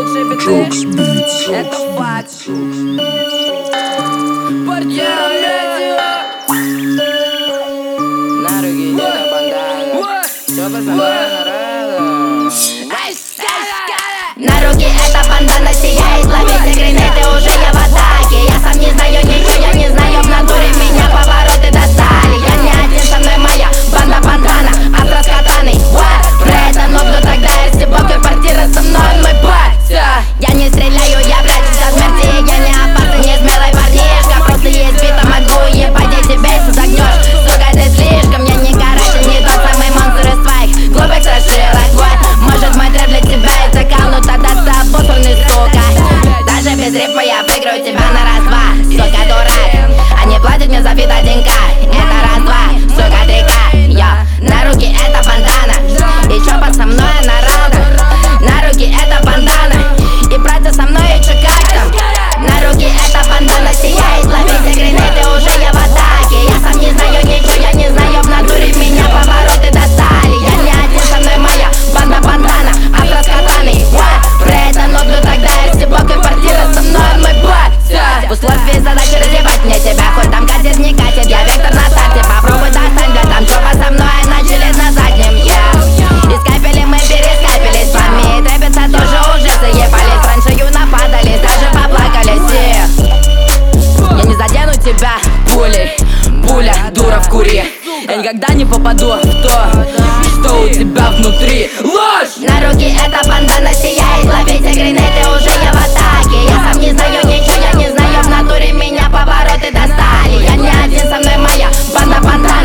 Джокс Битс. Это факт. Портьера медиа. На руки деда бандана. Все пацаны народа. На руки эта бандана сияет, ловите гранаты, уже я в атаке. Я сам не знаю ничего, я не знаю в натуре, меня повороты достали. Я не один, со мной моя банда бандана, Атрас катаны. Про это, но кто тогда, если бог и квартира со мной, мой батя. Я не стреляю, я прячусь от смерти, я не опасный, не смелый парнишка. Просто есть бита, могу ебать, я тебя если загнешь. Сука, ты слишком, я не короче, не тот самый монстр из твоих глупых страшилок. Может мой трэп для тебя и закал, но тогда ты обосранный, сука. Даже без рифа я выиграю тебя на раз-два, сука, дурак. Они платят мне за бит 1К, это раз-два, сука, 3К. Я на руки это бандана, и чопа со мной на раунда. На руки это бандана, и братья со мной, и чё как там. На руки это бандана сияет, ловите гранаты, уже я в атаке. Я сам не знаю ничего, я не знаю в натуре, меня повороты достали. Я не один, со мной моя банда бандана, Атрас катаны. Про это, но кто тогда, если бог и квартира со мной, мой батя. В условии задачи разъебать мне тебя, хоть там катит, не катит, я вектор на старте. Попробуй достань, бля, там чопа со мной, начали на заднем, И скайпили мы, перескайпились с вами, и трэпиться тоже уже заебались. Раньше юна падались, даже поплакались, Я не задену тебя пулей, пуля, дура в куре. Я никогда не попаду в то, что у тебя внутри. Ложь! На руки эта бандана сияет, ловите гранаты, уже я в атаке. Я сам не знаю ничего, я не знаю в натуре, меня повороты достали. Я не один, со мной моя банда бандана.